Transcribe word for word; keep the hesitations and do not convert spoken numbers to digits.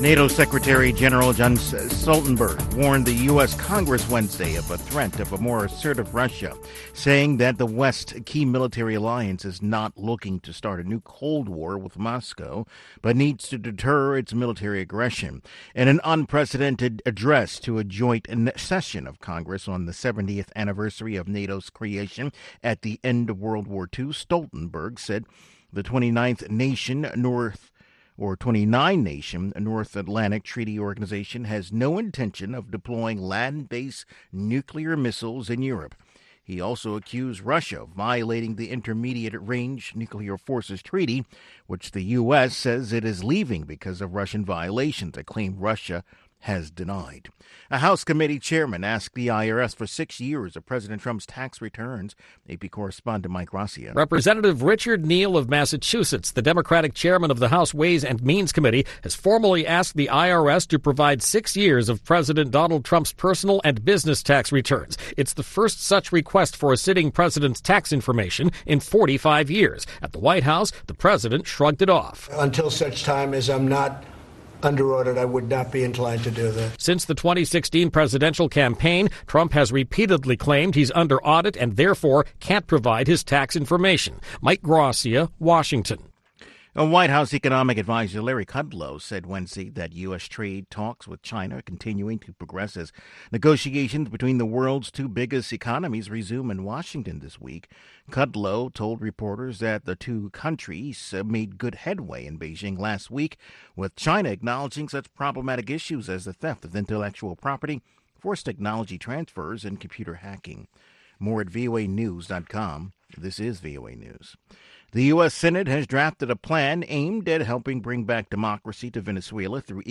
NATO Secretary General Jens Stoltenberg warned the U S. Congress Wednesday of a threat of a more assertive Russia, saying that the West's key military alliance is not looking to start a new Cold War with Moscow, but needs to deter its military aggression. In an unprecedented address to a joint session of Congress on the seventieth anniversary of NATO's creation at the end of World War Two, Stoltenberg said the twenty-ninth nation North or twenty-nine nation North Atlantic Treaty Organization has no intention of deploying land-based nuclear missiles in Europe. He also accused Russia of violating the Intermediate-Range Nuclear Forces Treaty, which the U S says it is leaving because of Russian violations, a claim Russia has denied. A House committee chairman asked the I R S for six years of President Trump's tax returns. A P correspondent Mike Gracia. Representative Richard Neal of Massachusetts, the Democratic chairman of the House Ways and Means Committee, has formally asked the I R S to provide six years of President Donald Trump's personal and business tax returns. It's the first such request for a sitting president's tax information in forty-five years. At the White House, the president shrugged it off. Until such time as I'm not under audit, I would not be inclined to do that. Since the twenty sixteen presidential campaign, Trump has repeatedly claimed he's under audit and therefore can't provide his tax information. Mike Gracia, Washington. A White House economic advisor Larry Kudlow said Wednesday that U S trade talks with China are continuing to progress as negotiations between the world's two biggest economies resume in Washington this week. Kudlow told reporters that the two countries made good headway in Beijing last week, with China acknowledging such problematic issues as the theft of intellectual property, forced technology transfers, and computer hacking. More at V O A news dot com. This is V O A News. The U S. Senate has drafted a plan aimed at helping bring back democracy to Venezuela through